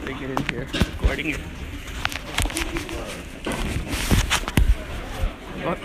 Bring it in here. Recording it. What?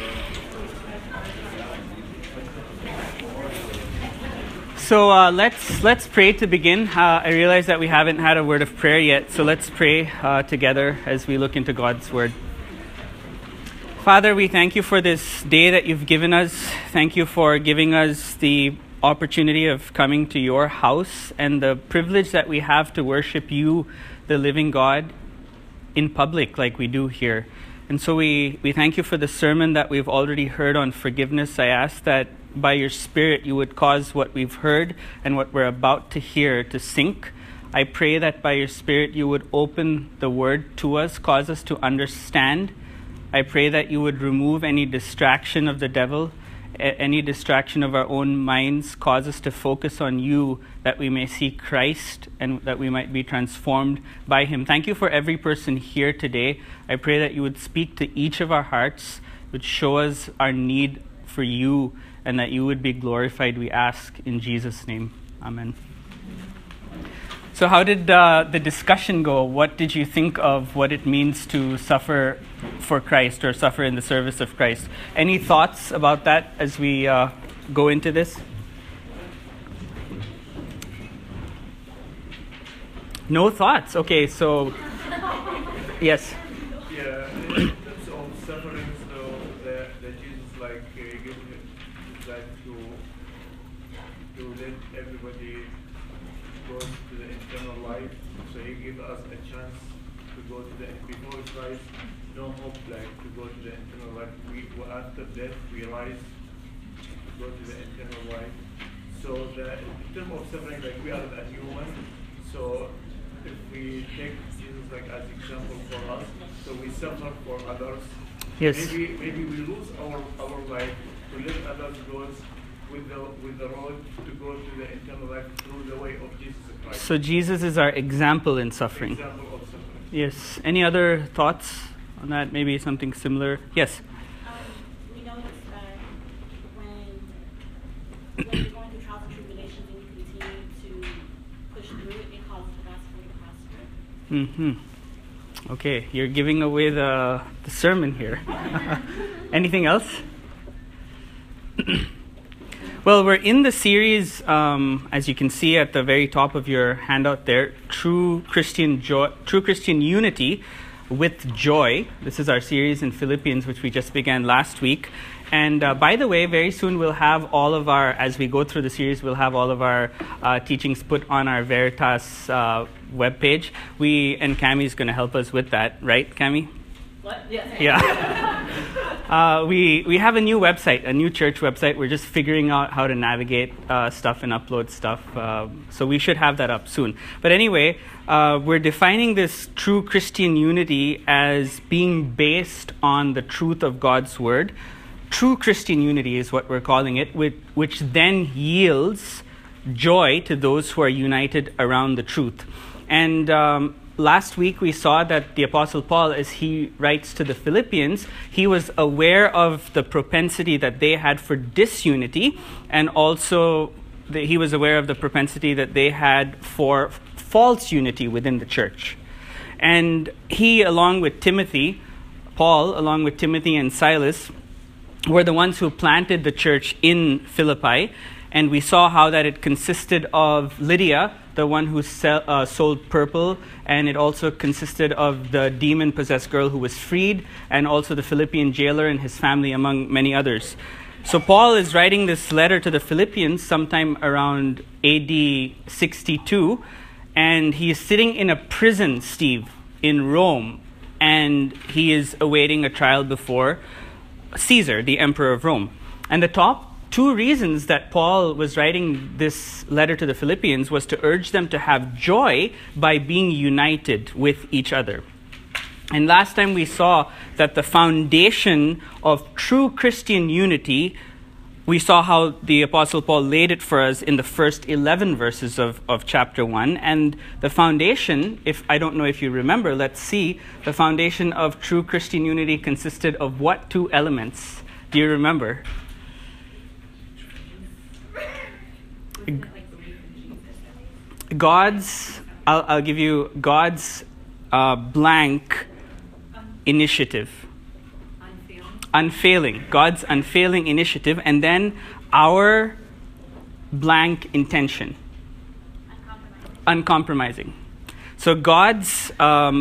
So let's pray to begin. I realize that we haven't had a word of prayer yet, so let's pray together as we look into God's word. Father, we thank you for this day that you've given us. Thank you for giving us the opportunity of coming to your house and the privilege that we have to worship you, the living God, in public like we do here. And so we thank you for the sermon that we've already heard on forgiveness. I ask that by your Spirit you would cause what we've heard and what we're about to hear to sink. I pray that by your Spirit you would open the word to us, cause us to understand. I pray that you would remove any distraction of the devil, any distraction of our own minds, cause us to focus on you, that we may see Christ and that we might be transformed by him. Thank you for every person here today. I pray that you would speak to each of our hearts, would show us our need for you, and that you would be glorified, we ask in Jesus' name. Amen. So how did the discussion go? What did you think of what it means to suffer for Christ or suffer in the service of Christ? Any thoughts about that as we go into this? No thoughts? Okay, so yes. Yeah, in terms of suffering, so that Jesus giving his life to let everybody go to the eternal life. So he gave us a chance to go to the before Christ. No hope to go to the eternal life. After death we rise to go to the eternal life. So in terms of suffering, we are a human. So if we take Jesus as example for us, so we suffer for others. Yes. Maybe we lose our life to let others go with the road to go to the eternal life through the way of Jesus Christ. So Jesus is our example in suffering. Example of suffering. Yes. Any other thoughts on that? Maybe something similar? Yes. We noticed that when you're going through trials and tribulations and you continue to push through it, it causes the gospel to prosper. Okay, you're giving away the sermon here. Anything else? Well, we're in the series, as you can see at the very top of your handout there, True Christian Unity with Joy. This is our series in Philippians, which we just began last week. And by the way, very soon we'll have all of our, as we go through the series, we'll have all of our teachings put on our Veritas webpage. And Cammie's going to help us with that, right, Cammie? What? Yes. Yeah. We have a new website, a new church website. We're just figuring out how to navigate stuff and upload stuff. So we should have that up soon. But anyway, we're defining this true Christian unity as being based on the truth of God's word. True Christian unity is what we're calling it, which then yields joy to those who are united around the truth. And last week we saw that the Apostle Paul, as he writes to the Philippians, he was aware of the propensity that they had for disunity, and also he was aware of the propensity that they had for false unity within the church. And he, along with Timothy, Paul, along with Timothy and Silas, were the ones who planted the church in Philippi. And we saw how that it consisted of Lydia, the one who sold purple, and it also consisted of the demon-possessed girl who was freed, and also the Philippian jailer and his family, among many others. So Paul is writing this letter to the Philippians sometime around AD 62, and he is sitting in a prison, Steve, in Rome, and he is awaiting a trial before Caesar, the emperor of Rome. And the top two reasons that Paul was writing this letter to the Philippians was to urge them to have joy by being united with each other. And last time we saw that the foundation of true Christian unity, we saw how the Apostle Paul laid it for us in the first 11 verses of chapter 1. And the foundation, I don't know if you remember, let's see. The foundation of true Christian unity consisted of what two elements? Do you remember? God's I'll give you God's blank initiative. Unfailing. God's unfailing initiative, and then our blank intention. Uncompromising. So God's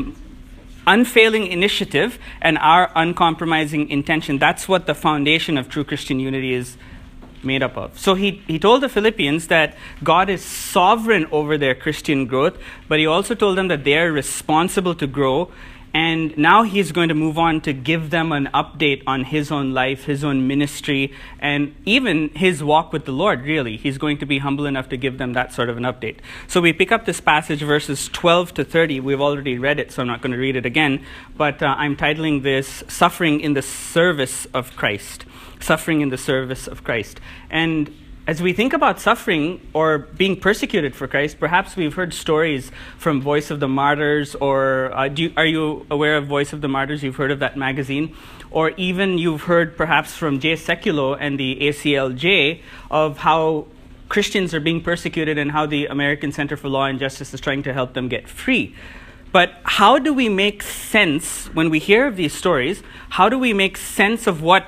unfailing initiative and our uncompromising intention, that's what the foundation of true Christian unity is made up of. So he told the Philippians that God is sovereign over their Christian growth, but he also told them that they are responsible to grow. And now he's going to move on to give them an update on his own life, his own ministry, and even his walk with the Lord, really. He's going to be humble enough to give them that sort of an update. So we pick up this passage, verses 12 to 30. We've already read it, so I'm not going to read it again. But I'm titling this, Suffering in the Service of Christ. Suffering in the Service of Christ. And as we think about suffering or being persecuted for Christ, perhaps we've heard stories from Voice of the Martyrs, or are you aware of Voice of the Martyrs? You've heard of that magazine? Or even you've heard perhaps from Jay Sekulow and the ACLJ of how Christians are being persecuted and how the American Center for Law and Justice is trying to help them get free. But how do we make sense, when we hear of these stories, how do we make sense of what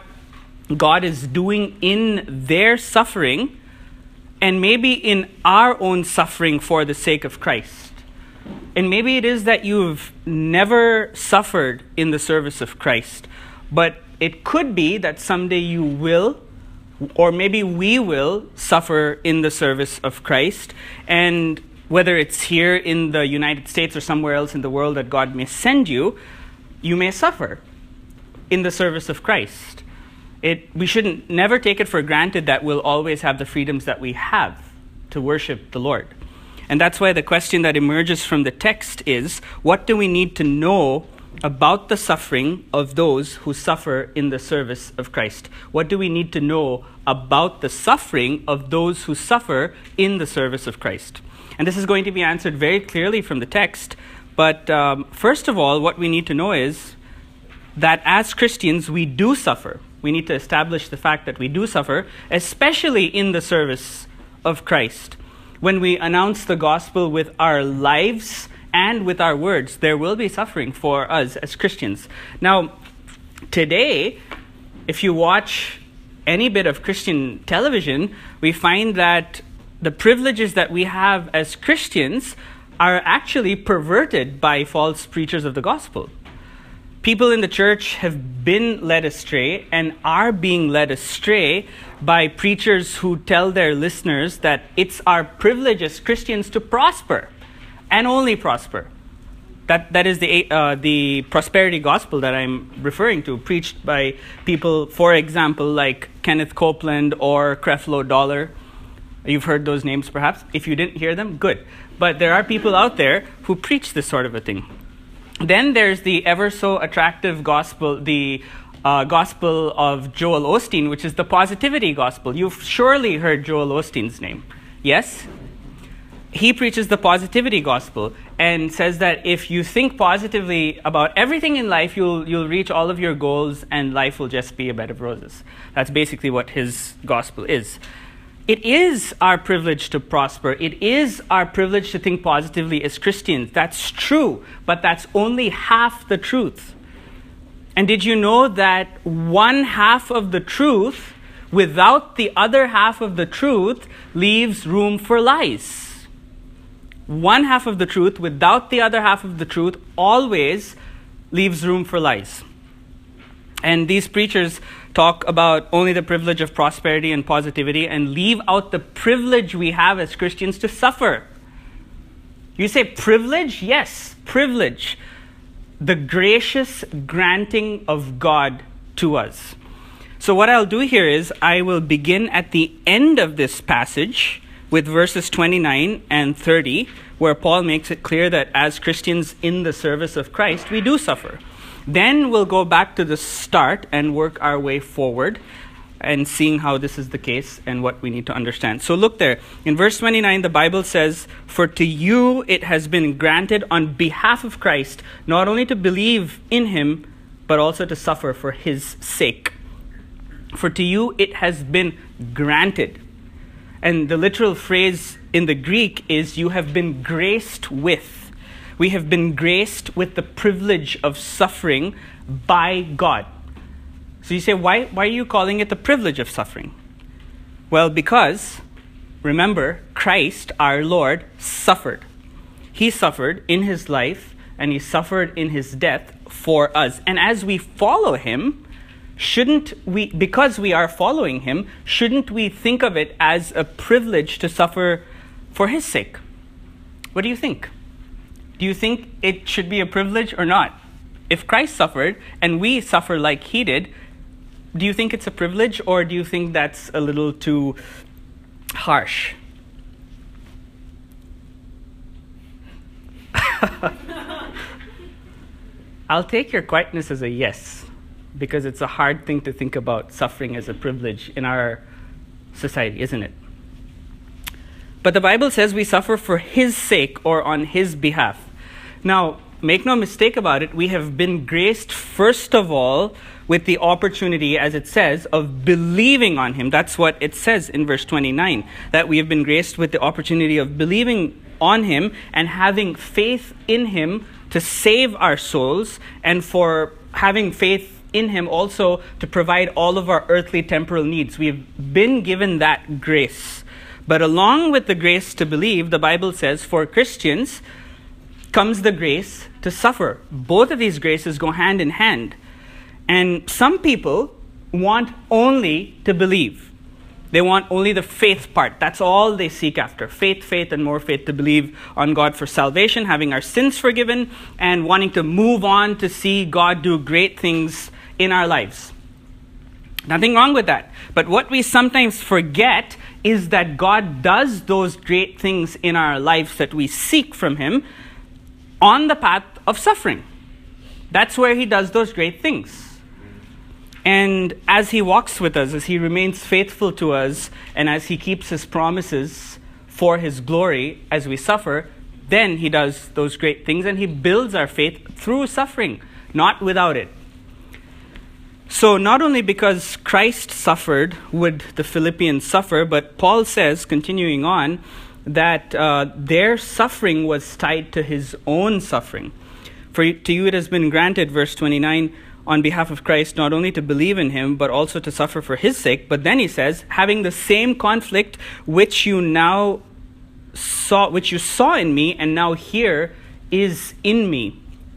God is doing in their suffering, and maybe in our own suffering for the sake of Christ? And maybe it is that you've never suffered in the service of Christ, but it could be that someday you will, or maybe we will, suffer in the service of Christ. And whether it's here in the United States or somewhere else in the world that God may send you, you may suffer in the service of Christ. We shouldn't never take it for granted that we'll always have the freedoms that we have to worship the Lord. And that's why the question that emerges from the text is, what do we need to know about the suffering of those who suffer in the service of Christ? What do we need to know about the suffering of those who suffer in the service of Christ? And this is going to be answered very clearly from the text. But first of all, what we need to know is that as Christians, we do suffer. We need to establish the fact that we do suffer, especially in the service of Christ. When we announce the gospel with our lives and with our words, there will be suffering for us as Christians. Now, today, if you watch any bit of Christian television, we find that the privileges that we have as Christians are actually perverted by false preachers of the gospel. People in the church have been led astray and are being led astray by preachers who tell their listeners that it's our privilege as Christians to prosper and only prosper. That is the prosperity gospel that I'm referring to, preached by people, for example, like Kenneth Copeland or Creflo Dollar. You've heard those names perhaps. If you didn't hear them, good. But there are people out there who preach this sort of a thing. Then there's the ever so attractive gospel, the gospel of Joel Osteen, which is the positivity gospel. You've surely heard Joel Osteen's name. Yes? He preaches the positivity gospel and says that if you think positively about everything in life, you'll reach all of your goals and life will just be a bed of roses. That's basically what his gospel is. It is our privilege to prosper. It is our privilege to think positively as Christians. That's true, but that's only half the truth. And did you know that one half of the truth, without the other half of the truth, leaves room for lies? One half of the truth, without the other half of the truth, always leaves room for lies. And these preachers talk about only the privilege of prosperity and positivity and leave out the privilege we have as Christians to suffer. You say privilege? Yes, privilege. The gracious granting of God to us. So what I'll do here is I will begin at the end of this passage with verses 29 and 30, where Paul makes it clear that as Christians in the service of Christ, we do suffer. Then we'll go back to the start and work our way forward and seeing how this is the case and what we need to understand. So look there. In verse 29, the Bible says, "For to you it has been granted on behalf of Christ, not only to believe in him, but also to suffer for his sake." For to you it has been granted. And the literal phrase in the Greek is you have been graced with. We have been graced with the privilege of suffering by God. So you say, why are you calling it the privilege of suffering? Well, because, remember, Christ, our Lord, suffered. He suffered in his life, and he suffered in his death for us. And as we follow him, because we are following him, shouldn't we think of it as a privilege to suffer for his sake? What do you think? Do you think it should be a privilege or not? If Christ suffered and we suffer like he did, do you think it's a privilege, or do you think that's a little too harsh? I'll take your quietness as a yes, because it's a hard thing to think about suffering as a privilege in our society, isn't it? But the Bible says we suffer for his sake or on his behalf. Now, make no mistake about it, we have been graced first of all with the opportunity, as it says, of believing on him. That's what it says in verse 29, that we have been graced with the opportunity of believing on him and having faith in him to save our souls, and for having faith in him also to provide all of our earthly temporal needs. We've been given that grace. But along with the grace to believe, the Bible says, for Christians comes the grace to suffer. Both of these graces go hand in hand. And some people want only to believe. They want only the faith part. That's all they seek after. Faith, and more faith, to believe on God for salvation, having our sins forgiven, and wanting to move on to see God do great things in our lives. Nothing wrong with that. But what we sometimes forget is that God does those great things in our lives that we seek from him on the path of suffering. That's where he does those great things. And as he walks with us, as he remains faithful to us, and as he keeps his promises for his glory as we suffer, then he does those great things, and he builds our faith through suffering, not without it. So not only because Christ suffered would the Philippians suffer, but Paul says, continuing on, that their suffering was tied to his own suffering. For to you it has been granted, verse 29, on behalf of Christ, not only to believe in him, but also to suffer for his sake. But then he says, having the same conflict which you saw in me, and now here is in me.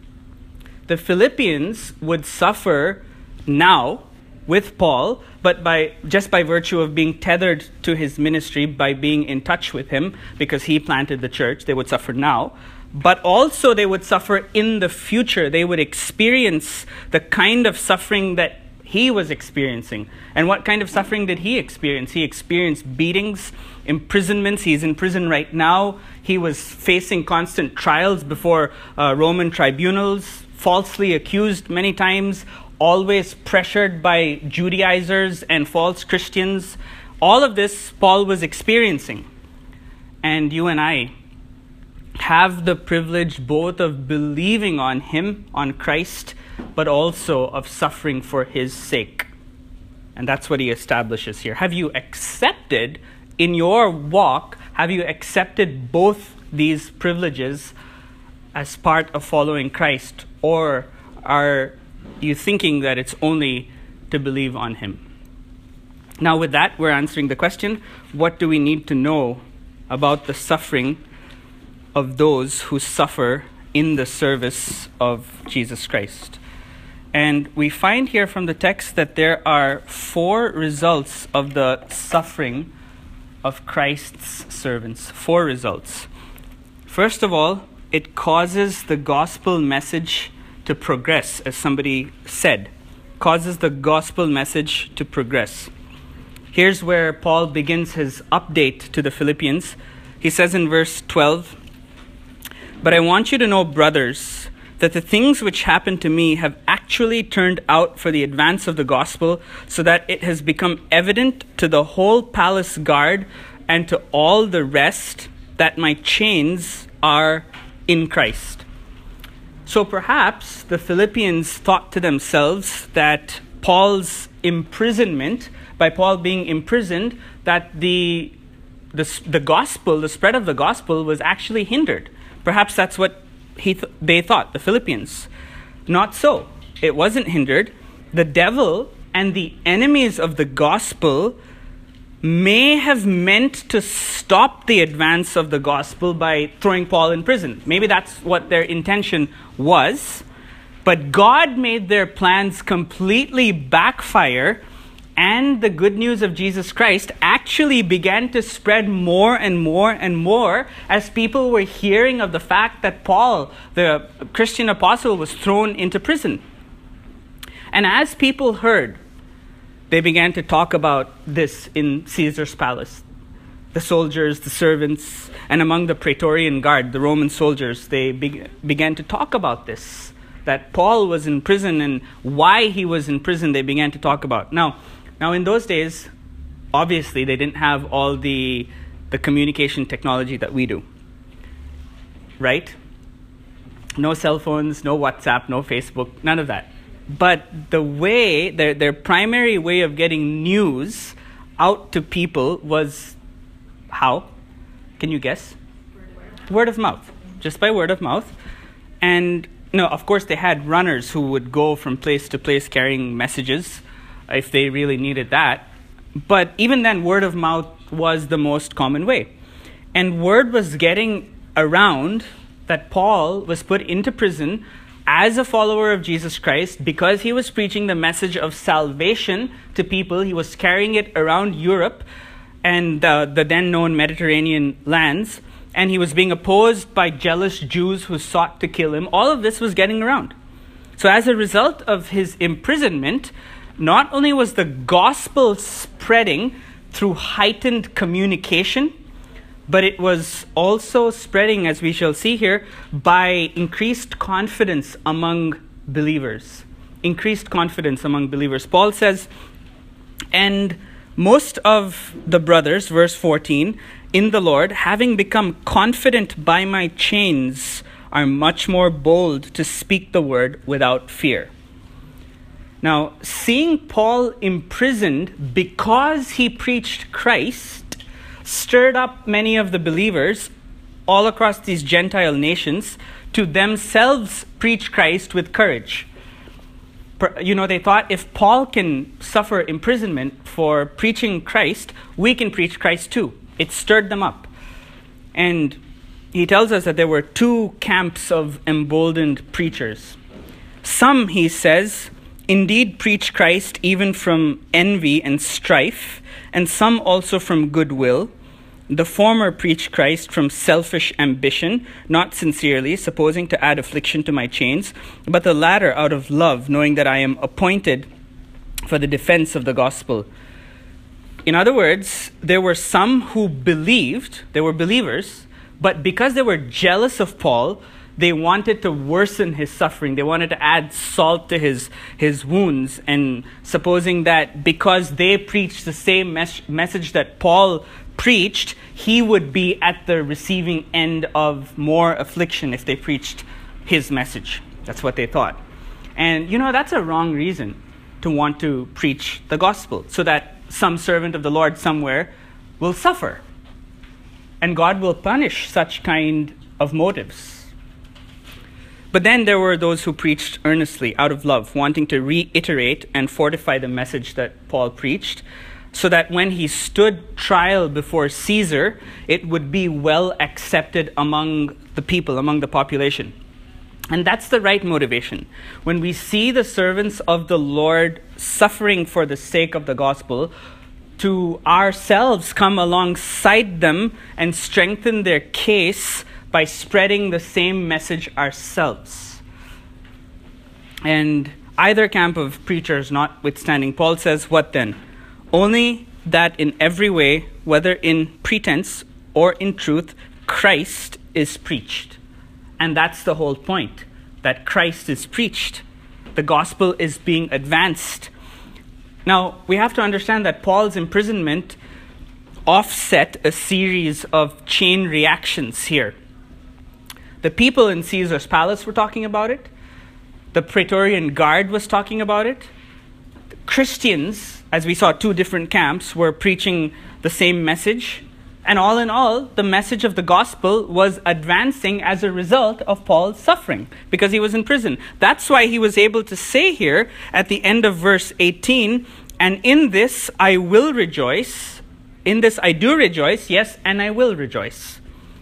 The Philippians would suffer now with Paul, but by virtue of being tethered to his ministry, by being in touch with him, because he planted the church, they would suffer now. But also they would suffer in the future. They would experience the kind of suffering that he was experiencing. And what kind of suffering did he experience? He experienced beatings, imprisonments. He's in prison right now. He was facing constant trials before Roman tribunals, falsely accused many times, always pressured by Judaizers and false Christians. All of this Paul was experiencing. And you and I have the privilege both of believing on him, on Christ, but also of suffering for his sake. And that's what he establishes here. Have you accepted in your walk, have you accepted both these privileges as part of following Christ? Or are you thinking that it's only to believe on him? Now with that, we're answering the question, what do we need to know about the suffering of those who suffer in the service of Jesus Christ? And we find here from the text that there are 4 results of the suffering of Christ's servants. 4 results. First of all, it causes the gospel message to progress, as somebody said. Causes the gospel message to progress. Here's where Paul begins his update to the Philippians. He says in verse 12, "But I want you to know, brothers, that the things which happened to me have actually turned out for the advance of the gospel, so that it has become evident to the whole palace guard and to all the rest that my chains are in Christ." So perhaps the Philippians thought to themselves that Paul's imprisonment, by Paul being imprisoned, that the the gospel, the spread of the gospel was actually hindered. Perhaps that's what they thought, the Philippians. Not so. It wasn't hindered. The devil and the enemies of the gospel may have meant to stop the advance of the gospel by throwing Paul in prison. Maybe that's what their intention was. But God made their plans completely backfire, and the good news of Jesus Christ actually began to spread more and more and more as people were hearing of the fact that Paul, the Christian apostle, was thrown into prison. And as people heard, they began to talk about this in Caesar's palace. The soldiers, the servants, and among the Praetorian Guard, the Roman soldiers, they began to talk about this, that Paul was in prison and why he was in prison, they began to talk about. Now in those days, obviously, they didn't have all the communication technology that we do, right? No cell phones, no WhatsApp, no Facebook, none of that. But the way, their primary way of getting news out to people was how? Can you guess? Word of mouth. Just by word of mouth. And no, of course they had runners who would go from place to place carrying messages if they really needed that. But even then, word of mouth was the most common way. And word was getting around that Paul was put into prison as a follower of Jesus Christ because he was preaching the message of salvation to people. He was carrying it around Europe and the then known Mediterranean lands. And he was being opposed by jealous Jews who sought to kill him. All of this was getting around. So as a result of his imprisonment, not only was the gospel spreading through heightened communication, but it was also spreading, as we shall see here, by increased confidence among believers. Increased confidence among believers. Paul says, and most of the brothers, verse 14, in the Lord, having become confident by my chains, are much more bold to speak the word without fear. Now, seeing Paul imprisoned because he preached Christ stirred up many of the believers all across these Gentile nations to themselves preach Christ with courage. They thought if Paul can suffer imprisonment for preaching Christ, we can preach Christ too. It stirred them up. And he tells us that there were two camps of emboldened preachers. Some, he says, indeed preach Christ even from envy and strife, and some also from goodwill. The former preach Christ from selfish ambition, not sincerely, supposing to add affliction to my chains, but the latter out of love, knowing that I am appointed for the defense of the gospel. In other words, there were some who believed, they were believers, but because they were jealous of Paul, they wanted to worsen his suffering. They wanted to add salt to his wounds, and supposing that because they preached the same message that Paul preached, he would be at the receiving end of more affliction if they preached his message. That's what they thought. And that's a wrong reason to want to preach the gospel, so that some servant of the Lord somewhere will suffer. And God will punish such kind of motives. But then there were those who preached earnestly out of love, wanting to reiterate and fortify the message that Paul preached, so that when he stood trial before Caesar, it would be well accepted among the people, among the population. And that's the right motivation. When we see the servants of the Lord suffering for the sake of the gospel, to ourselves come alongside them and strengthen their case by spreading the same message ourselves. And either camp of preachers notwithstanding, Paul says, what then? Only that in every way, whether in pretense or in truth, Christ is preached. And that's the whole point, that Christ is preached. The gospel is being advanced. Now, we have to understand that Paul's imprisonment offset a series of chain reactions here. The people in Caesar's palace were talking about it. The Praetorian Guard was talking about it. The Christians, as we saw, two different camps, were preaching the same message. And all in all, the message of the gospel was advancing as a result of Paul's suffering because he was in prison. That's why he was able to say here at the end of verse 18, and in this I will rejoice. In this I do rejoice, yes, and I will rejoice.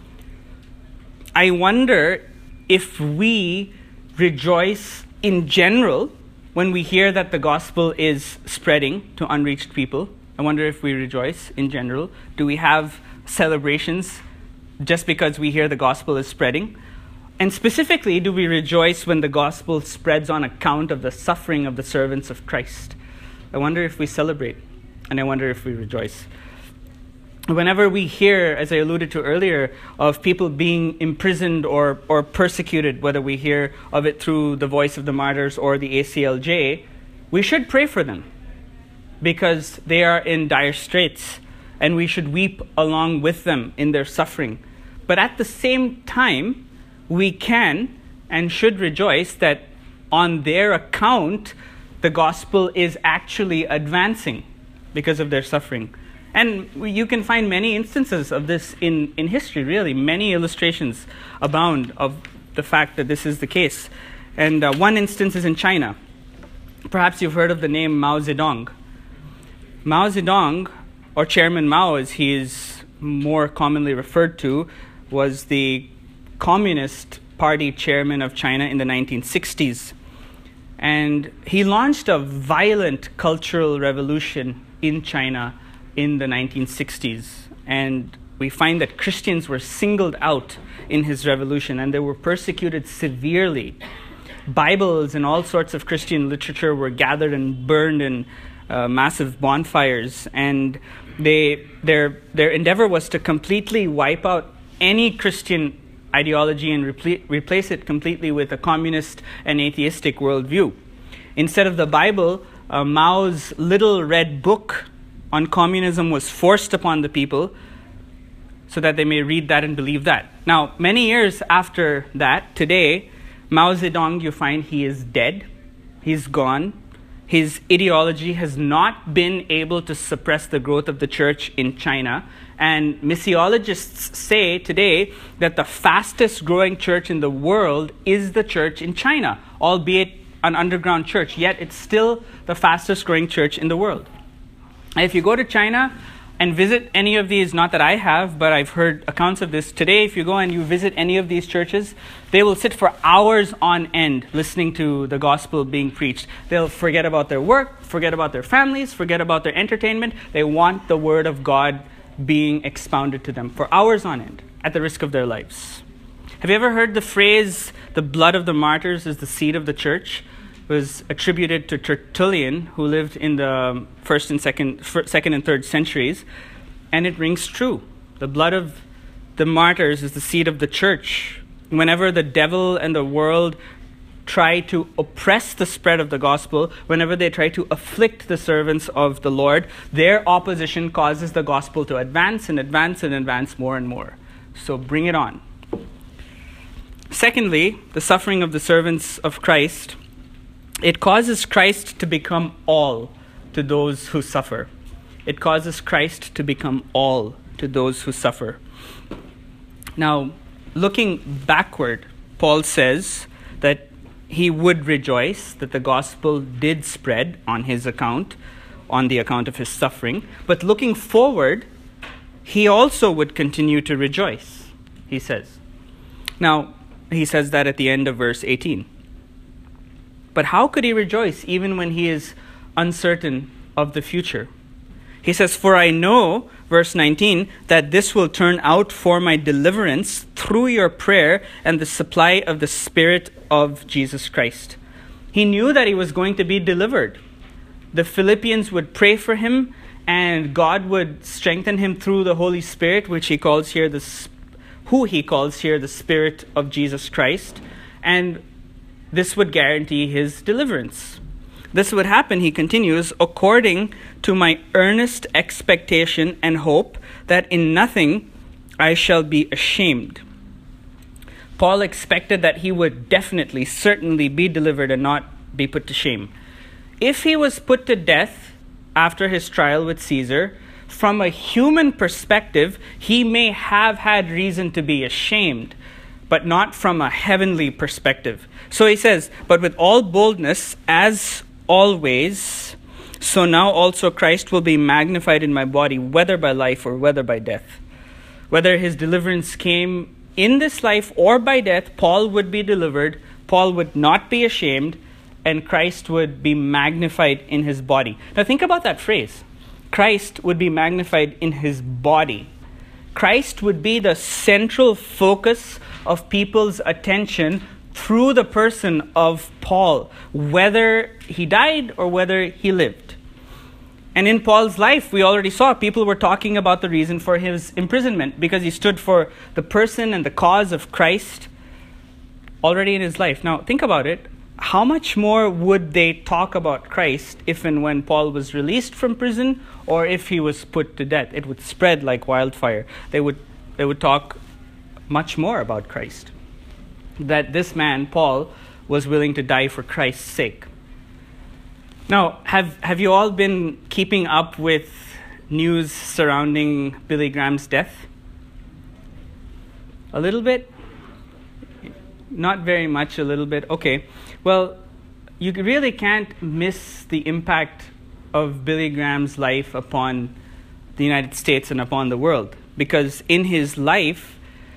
I wonder if we rejoice in general when we hear that the gospel is spreading to unreached people. I wonder if we rejoice in general. Do we have celebrations just because we hear the gospel is spreading? And specifically, do we rejoice when the gospel spreads on account of the suffering of the servants of Christ? I wonder if we celebrate, and I wonder if we rejoice. Whenever we hear, as I alluded to earlier, of people being imprisoned or persecuted, whether we hear of it through the Voice of the Martyrs or the ACLJ, we should pray for them because they are in dire straits, and we should weep along with them in their suffering. But at the same time, we can and should rejoice that on their account, the gospel is actually advancing because of their suffering. And you can find many instances of this in history, really. Many illustrations abound of the fact that this is the case. And one instance is in China. Perhaps you've heard of the name Mao Zedong. Mao Zedong, or Chairman Mao as he is more commonly referred to, was the Communist Party chairman of China in the 1960s. And he launched a violent cultural revolution in China in the 1960s. And we find that Christians were singled out in his revolution, and they were persecuted severely. Bibles and all sorts of Christian literature were gathered and burned in massive bonfires, and their endeavor was to completely wipe out any Christian ideology and replace it completely with a communist and atheistic worldview. Instead of the Bible, Mao's little red book on communism was forced upon the people so that they may read that and believe that. Now, many years after that, today, Mao Zedong, you find he is dead. He's gone. His ideology has not been able to suppress the growth of the church in China. And missiologists say today that the fastest growing church in the world is the church in China, albeit an underground church, yet it's still the fastest growing church in the world. And if you go to China and visit any of these, not that I have, but I've heard accounts of this. Today, if you go and you visit any of these churches, they will sit for hours on end listening to the gospel being preached. They'll forget about their work, forget about their families, forget about their entertainment. They want the word of God being expounded to them for hours on end at the risk of their lives. Have you ever heard the phrase, the blood of the martyrs is the seed of the church? It was attributed to Tertullian, who lived in the second and third centuries, and it rings true. The blood of the martyrs is the seed of the church. Whenever the devil and the world try to oppress the spread of the gospel, whenever they try to afflict the servants of the Lord, their opposition causes the gospel to advance and advance and advance more and more. So bring it on. Secondly, the suffering of the servants of Christ, it causes Christ to become all to those who suffer. It causes Christ to become all to those who suffer. Now, looking backward, Paul says that he would rejoice that the gospel did spread on his account, on the account of his suffering. But looking forward, he also would continue to rejoice, he says. Now, he says that at the end of verse 18. But how could he rejoice even when he is uncertain of the future? He says, for I know, verse 19, that this will turn out for my deliverance through your prayer and the supply of the Spirit of Jesus Christ. He knew that he was going to be delivered. The Philippians would pray for him, and God would strengthen him through the Holy Spirit, which he calls here the Spirit of Jesus Christ. And this would guarantee his deliverance. This would happen, he continues, according to my earnest expectation and hope that in nothing I shall be ashamed. Paul expected that he would definitely, certainly be delivered and not be put to shame. If he was put to death after his trial with Caesar, from a human perspective, he may have had reason to be ashamed, but not from a heavenly perspective. So he says, but with all boldness, as always, so now also Christ will be magnified in my body, whether by life or whether by death. Whether his deliverance came in this life or by death, Paul would be delivered, Paul would not be ashamed, and Christ would be magnified in his body. Now think about that phrase. Christ would be magnified in his body. Christ would be the central focus of people's attention through the person of Paul, whether he died or whether he lived. And in Paul's life, we already saw people were talking about the reason for his imprisonment because he stood for the person and the cause of Christ already in his life. Now, think about it. How much more would they talk about Christ if and when Paul was released from prison or if he was put to death? It would spread like wildfire. They would talk much more about Christ. That this man, Paul, was willing to die for Christ's sake. Now, have you all been keeping up with news surrounding Billy Graham's death? A little bit? Not very much, a little bit. Okay. Well, you really can't miss the impact of Billy Graham's life upon the United States and upon the world. Because in his life,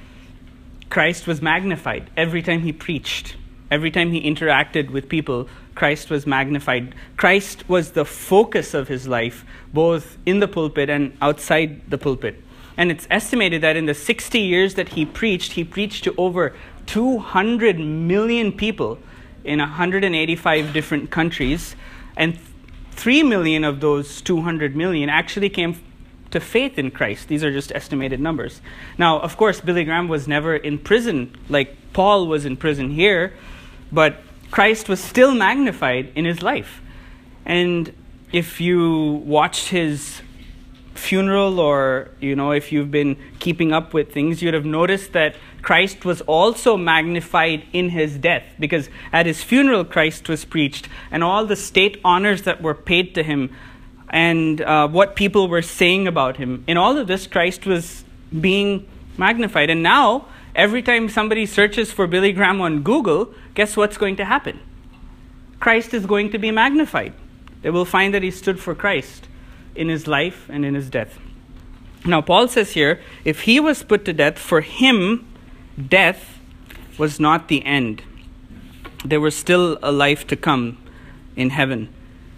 Christ was magnified every time he preached. Every time he interacted with people, Christ was magnified. Christ was the focus of his life, both in the pulpit and outside the pulpit. And it's estimated that in the 60 years that he preached to over 200 million people in 185 different countries. And 3 million of those 200 million actually came to faith in Christ. These are just estimated numbers. Now, of course, Billy Graham was never in prison like Paul was in prison here, but Christ was still magnified in his life. And if you watched his funeral or, if you've been keeping up with things, you'd have noticed that Christ was also magnified in his death, because at his funeral, Christ was preached, and all the state honors that were paid to him and what people were saying about him. In all of this, Christ was being magnified. And now, every time somebody searches for Billy Graham on Google, guess what's going to happen? Christ is going to be magnified. They will find that he stood for Christ in his life and in his death. Now, Paul says here, if he was put to death, for him, death was not the end. There was still a life to come in heaven.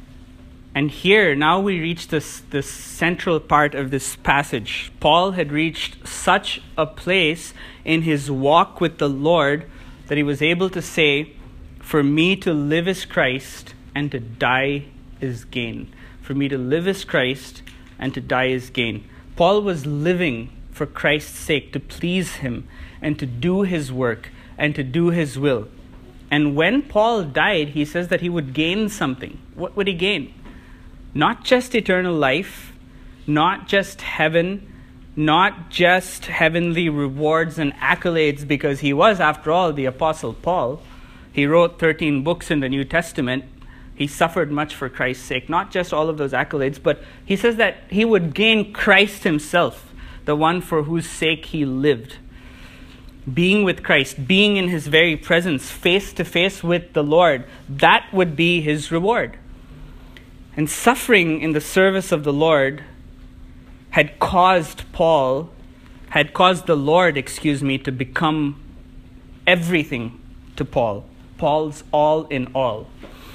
And here, now we reach this central part of this passage. Paul had reached such a place in his walk with the Lord that he was able to say, for me to live is Christ and to die is gain. For me to live is Christ and to die is gain. Paul was living for Christ's sake, to please him and to do his work and to do his will. And when Paul died, he says that he would gain something. What would he gain? Not just eternal life, not just heaven, not just heavenly rewards and accolades, because he was, after all, the Apostle Paul. He wrote 13 books in the New Testament. He suffered much for Christ's sake. Not just all of those accolades, but he says that he would gain Christ himself, the one for whose sake he lived. Being with Christ, being in his very presence, face to face with the Lord, that would be his reward. And suffering in the service of the Lord had caused the Lord, to become everything to Paul. Paul's all in all.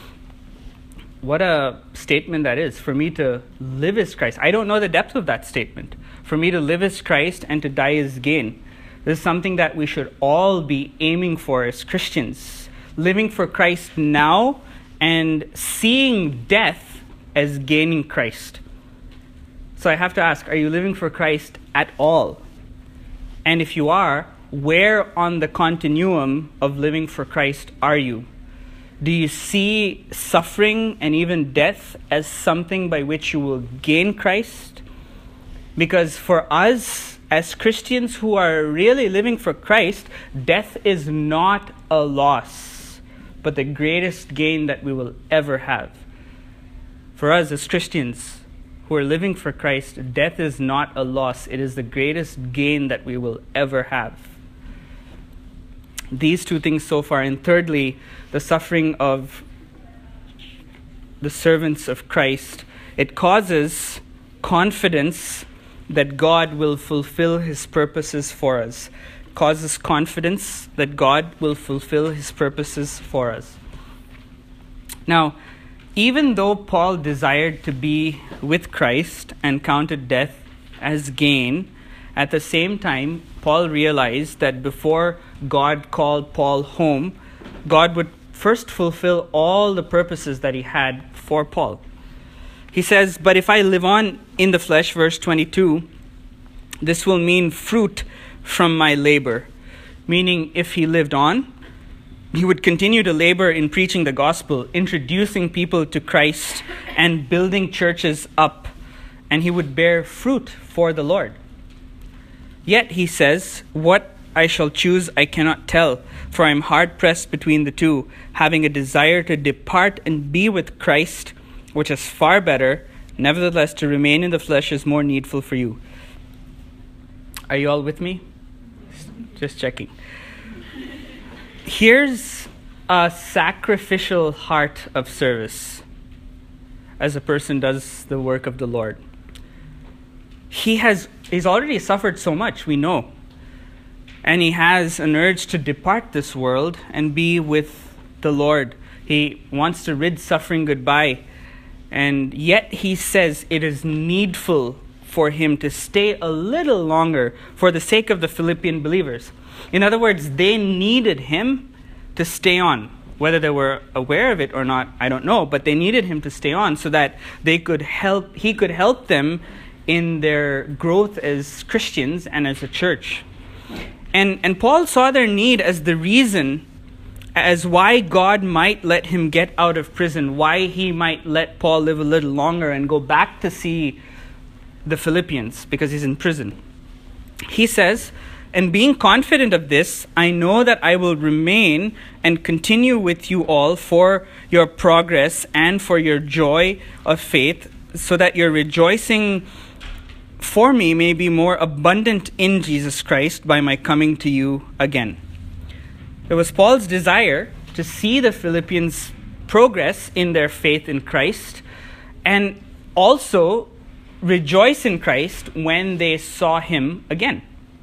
What a statement that is. For me to live is Christ. I don't know the depth of that statement. For me to live is Christ and to die is gain. This is something that we should all be aiming for as Christians. Living for Christ now and seeing death as gaining Christ. So I have to ask, are you living for Christ at all? And if you are, where on the continuum of living for Christ are you? Do you see suffering and even death as something by which you will gain Christ? Because for us as Christians who are really living for Christ, death is not a loss, but the greatest gain that we will ever have. For us as Christians, who are living for Christ, death is not a loss. It is the greatest gain that we will ever have. These two things so far. And thirdly, the suffering of the servants of Christ. It causes confidence that God will fulfill his purposes for us. It causes confidence that God will fulfill his purposes for us. Now, even though Paul desired to be with Christ and counted death as gain, at the same time, Paul realized that before God called Paul home, God would first fulfill all the purposes that he had for Paul. He says, "But if I live on in the flesh," verse 22, "this will mean fruit from my labor." Meaning, if he lived on, he would continue to labor in preaching the gospel, introducing people to Christ and building churches up, and he would bear fruit for the Lord. Yet, he says, "What I shall choose I cannot tell, for I am hard-pressed between the two, having a desire to depart and be with Christ, which is far better. Nevertheless, to remain in the flesh is more needful for you." Are you all with me? Just checking. Here's a sacrificial heart of service as a person does the work of the Lord. He's already suffered so much, we know. And he has an urge to depart this world and be with the Lord. He wants to rid suffering goodbye. And yet he says it is needful for him to stay a little longer for the sake of the Philippian believers. In other words, they needed him to stay on. Whether they were aware of it or not, I don't know, but they needed him to stay on so that he could help them in their growth as Christians and as a church. And Paul saw their need as the reason as why God might let him get out of prison, why he might let Paul live a little longer and go back to see the Philippians because he's in prison. He says, "And being confident of this, I know that I will remain and continue with you all for your progress and for your joy of faith, so that your rejoicing for me may be more abundant in Jesus Christ by my coming to you again." It was Paul's desire to see the Philippians progress in their faith in Christ and also rejoice in Christ when they saw him again.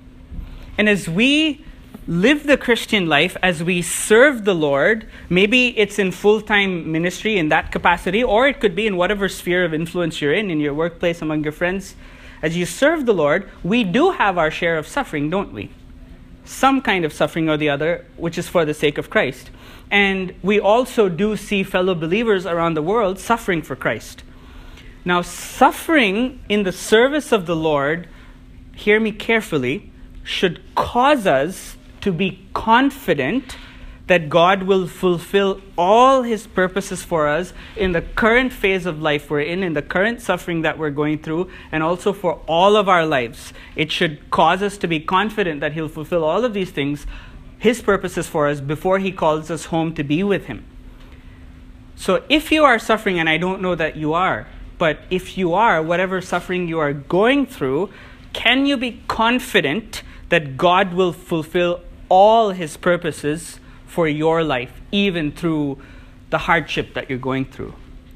And as we live the Christian life, as we serve the Lord, maybe it's in full-time ministry in that capacity, or it could be in whatever sphere of influence you're in your workplace, among your friends. As you serve the Lord, we do have our share of suffering, don't we? Some kind of suffering or the other, which is for the sake of Christ. And we also do see fellow believers around the world suffering for Christ. Now, suffering in the service of the Lord, hear me carefully, should cause us to be confident that God will fulfill all his purposes for us in the current phase of life we're in the current suffering that we're going through, and also for all of our lives. It should cause us to be confident that he'll fulfill all of these things, his purposes for us, before he calls us home to be with him. So if you are suffering, and I don't know that you are, but if you are, whatever suffering you are going through, can you be confident that God will fulfill all his purposes for your life, even through the hardship that you're going through?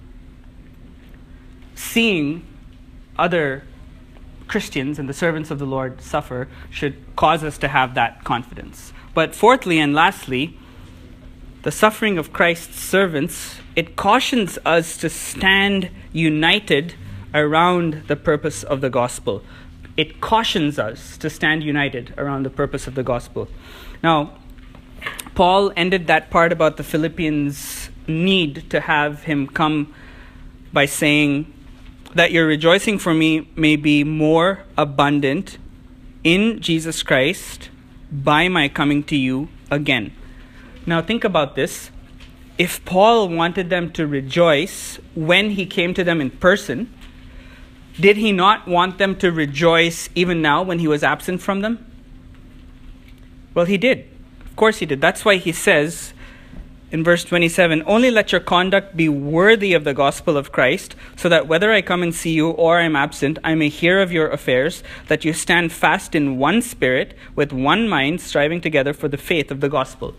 Seeing other Christians and the servants of the Lord suffer should cause us to have that confidence. But fourthly and lastly, the suffering of Christ's servants, it cautions us to stand united around the purpose of the gospel. It cautions us to stand united around the purpose of the gospel. Now, Paul ended that part about the Philippians' need to have him come by saying that your rejoicing for me may be more abundant in Jesus Christ by my coming to you again. Now think about this. If Paul wanted them to rejoice when he came to them in person, did he not want them to rejoice even now when he was absent from them? Well, he did. Of course he did. That's why he says in verse 27, only let your conduct be worthy of the gospel of Christ, so that whether I come and see you or I am absent, I may hear of your affairs, that you stand fast in one spirit, with one mind, striving together for the faith of the gospel.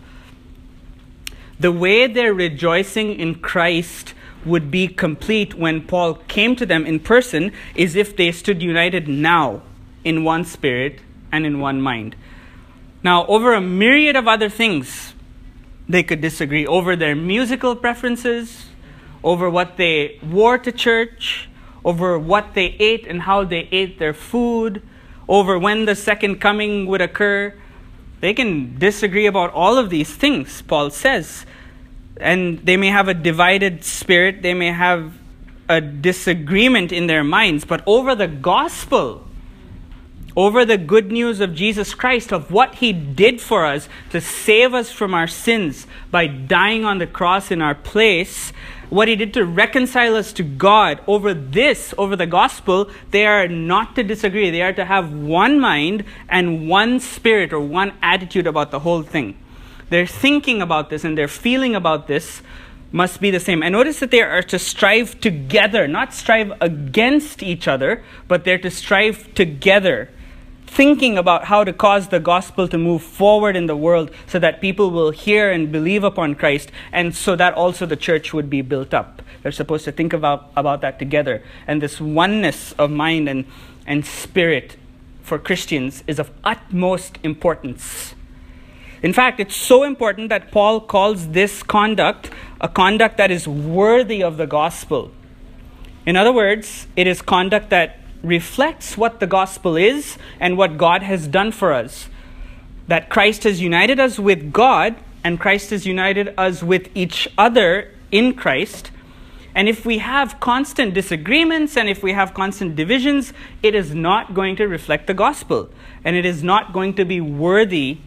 The way they're rejoicing in Christ would be complete when Paul came to them in person is if they stood united now in one spirit and in one mind. Now, over a myriad of other things, they could disagree over their musical preferences, over what they wore to church, over what they ate and how they ate their food, over when the second coming would occur. They can disagree about all of these things, Paul says. And they may have a divided spirit, they may have a disagreement in their minds, but over the gospel, over the good news of Jesus Christ, of what He did for us to save us from our sins by dying on the cross in our place, what He did to reconcile us to God, over this, over the gospel, they are not to disagree. They are to have one mind and one spirit or one attitude about the whole thing. Their thinking about this and their feeling about this must be the same. And notice that they are to strive together, not strive against each other, but they're to strive together, thinking about how to cause the gospel to move forward in the world so that people will hear and believe upon Christ, and so that also the church would be built up. They're supposed to think about that together. And this oneness of mind and spirit for Christians is of utmost importance. In fact, it's so important that Paul calls this conduct a conduct that is worthy of the gospel. In other words, it is conduct that reflects what the gospel is and what God has done for us. That Christ has united us with God, and Christ has united us with each other in Christ. And if we have constant disagreements and if we have constant divisions, it is not going to reflect the gospel. And it is not going to be worthy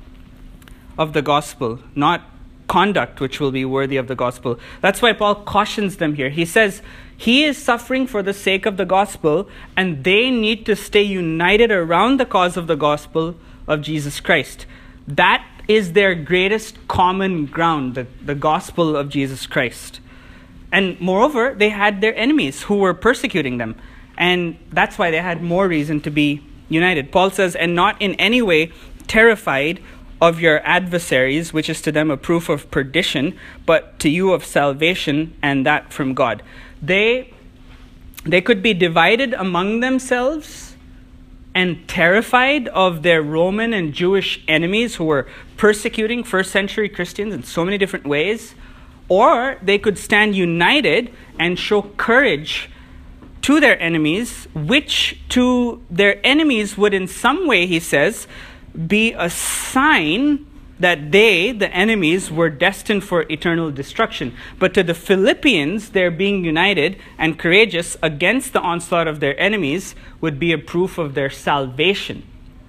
of the gospel, not conduct which will be worthy of the gospel. That's why Paul cautions them here. He says he is suffering for the sake of the gospel, and they need to stay united around the cause of the gospel of Jesus Christ. That is their greatest common ground, the gospel of Jesus Christ. And moreover, they had their enemies who were persecuting them, and that's why they had more reason to be united. Paul says, and not in any way terrified of your adversaries, which is to them a proof of perdition, but to you of salvation, and that from God. They could be divided among themselves and terrified of their Roman and Jewish enemies who were persecuting first century Christians in so many different ways, or they could stand united and show courage to their enemies, which to their enemies would in some way, he says, be a sign that they, the enemies, were destined for eternal destruction. But to the Philippians, their being united and courageous against the onslaught of their enemies would be a proof of their salvation.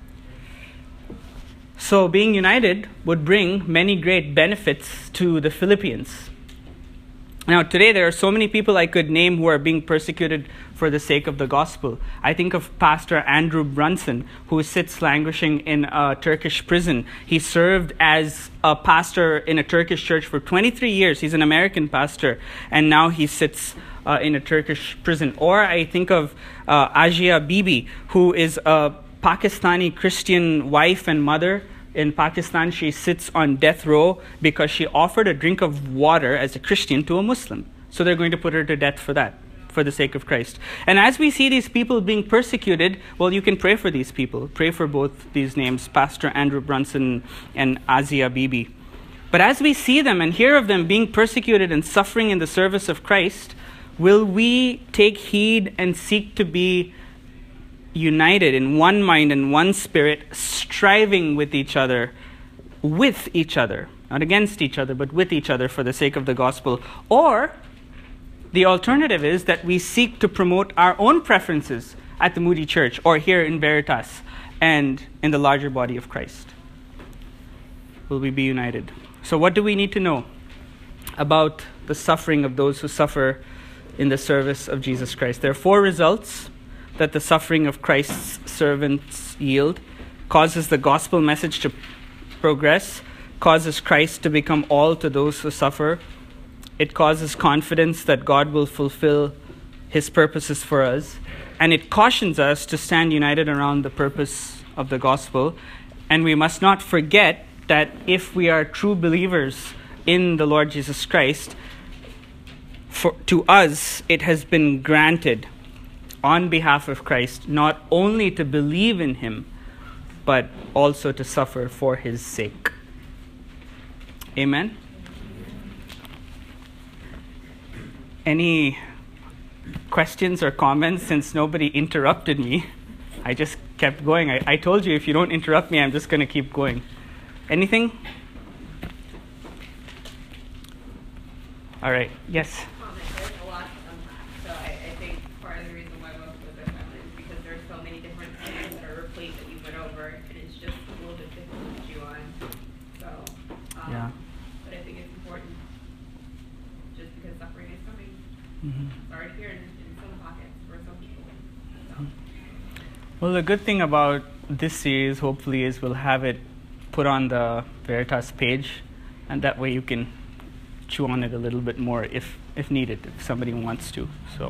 So being united would bring many great benefits to the Philippians. Now, today there are so many people I could name who are being persecuted for the sake of the gospel. I think of Pastor Andrew Brunson, who sits languishing in a Turkish prison. He served as a pastor in a Turkish church for 23 years. He's an American pastor, and now he sits in a Turkish prison. Or I think of Asia Bibi, who is a Pakistani Christian wife and mother. In Pakistan, she sits on death row because she offered a drink of water as a Christian to a Muslim. So they're going to put her to death for that, for the sake of Christ. And as we see these people being persecuted, well, you can pray for these people. Pray for both these names, Pastor Andrew Brunson and Asia Bibi. But as we see them and hear of them being persecuted and suffering in the service of Christ, will we take heed and seek to be united in one mind and one spirit, striving with each other, not against each other, but with each other for the sake of the gospel? Or the alternative is that we seek to promote our own preferences at the Moody Church or here in Veritas and in the larger body of Christ. Will we be united? So what do we need to know about the suffering of those who suffer in the service of Jesus Christ? There are 4 results that the suffering of Christ's servants yield. Causes the gospel message to progress, causes Christ to become all to those who suffer. It causes confidence that God will fulfill his purposes for us. And it cautions us to stand united around the purpose of the gospel. And we must not forget that if we are true believers in the Lord Jesus Christ, to us it has been granted on behalf of Christ not only to believe in him, but also to suffer for his sake. Amen? Any questions or comments? Since nobody interrupted me, I just kept going. I told you, if you don't interrupt me, I'm just going to keep going. Anything? All right. Yes? There's a lot to unpack. So I think part of the reason why most of us are silent is because there's so many different things that are replaced that you went over, and it's just a little bit difficult to chew on. So, Yeah. but I think it's important, just because suffering is coming. Mm-hmm. It's already here in some pockets for some people. So. Well, the good thing about this series, hopefully, is we'll have it put on the Veritas page, and that way you can chew on it a little bit more if needed, if somebody wants to. So,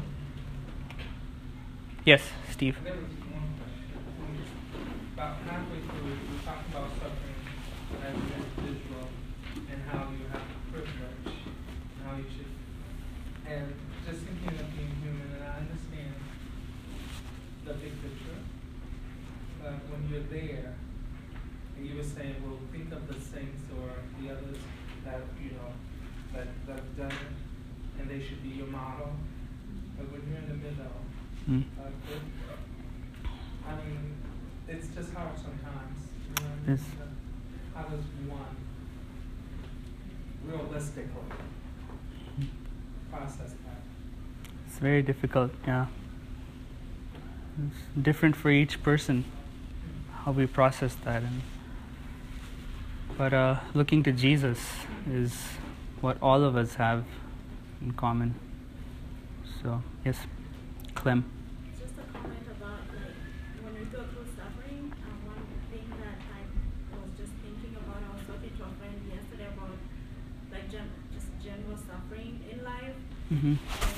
yes, Steve. There was one question. About halfway through, we talked about suffering as an individual and how you have privilege, and how you should, and just thinking of being human, and I understand the big picture, but when you're there, and you were saying, well, think of the saints or the others that, that done it, and they should be your model, but when you're in the middle, I mean, it's just hard sometimes. You know what I mean? Yes. How does one realistically process that? It's very difficult, yeah. It's different for each person, how we process that. But looking to Jesus is what all of us have in common. So, yes, Clem. Just a comment about when we go through suffering, one thing that I was just thinking about, I was talking to a friend yesterday about just general suffering in life. Mm-hmm.